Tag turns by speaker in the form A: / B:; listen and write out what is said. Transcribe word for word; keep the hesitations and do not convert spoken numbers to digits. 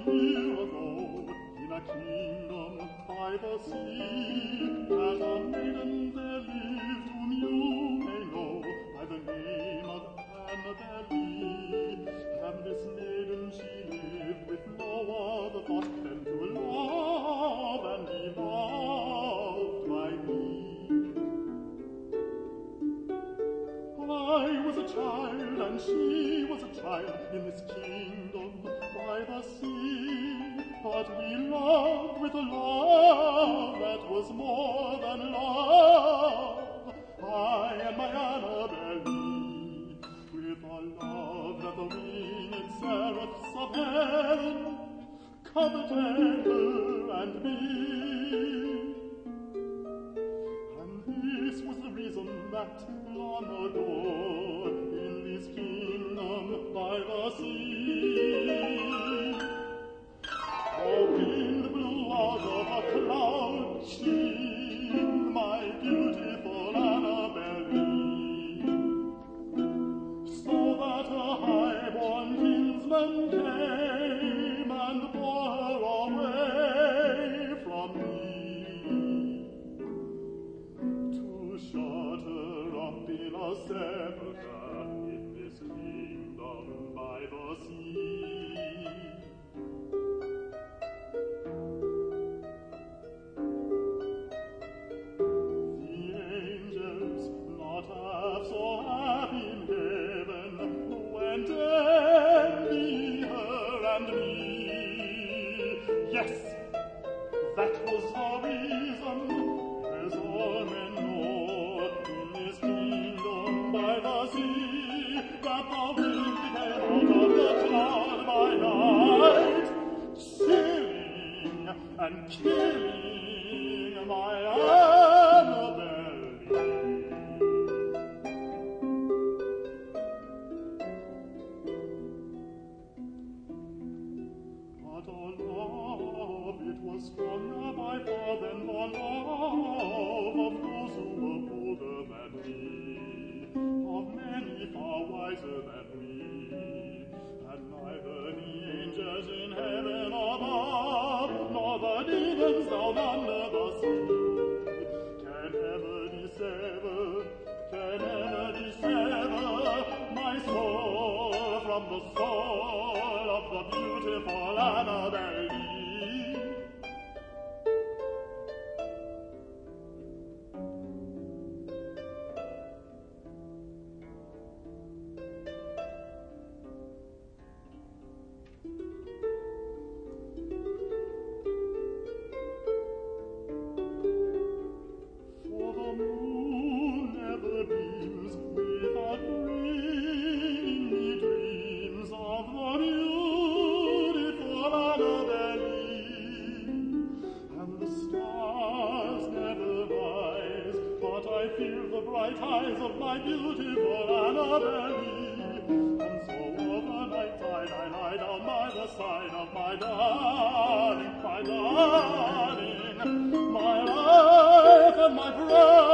A: year ago, in a kingdom by the sea, as a maiden there lived whom you may know by the name of Annabelle. And this maiden she lived with no other thought than to love and be loved by me. I was a child and she was a child in this kingdom by the sea, but we loved with a love that was more than love, I and my Annabelle, with a love that the winged seraphs of heaven coveted her and me. And this was the reason that long ago in this kingdom by the sea, a wind blew out of a cloud, she, my beautiful Annabelle, so that a high-born kinsman came and bore her away from me, to shut her up in a sepulchre in this kingdom by the sea. The angels, not half so happy in heaven, went envy her and me. Yes, that was the reason, as all men know, in this kingdom by the sea, that the wind came out of the cloud by night, chilling and killing my Annabelle. But a love, it was stronger by far than the love of those who were older than me, of many far wiser than me, and neither the angels in heaven above, nor the demons down under the sea, can ever dissever, can ever dissever my soul from the soul of the beautiful Annabelle. For the moon never beams without bringing me dreams of the beautiful Annabelle, and the stars never rise, but I feel the bright eyes of my beautiful Annabelle. And so all the night tide I lie down by the side of my darling, my darling, my life and my breath.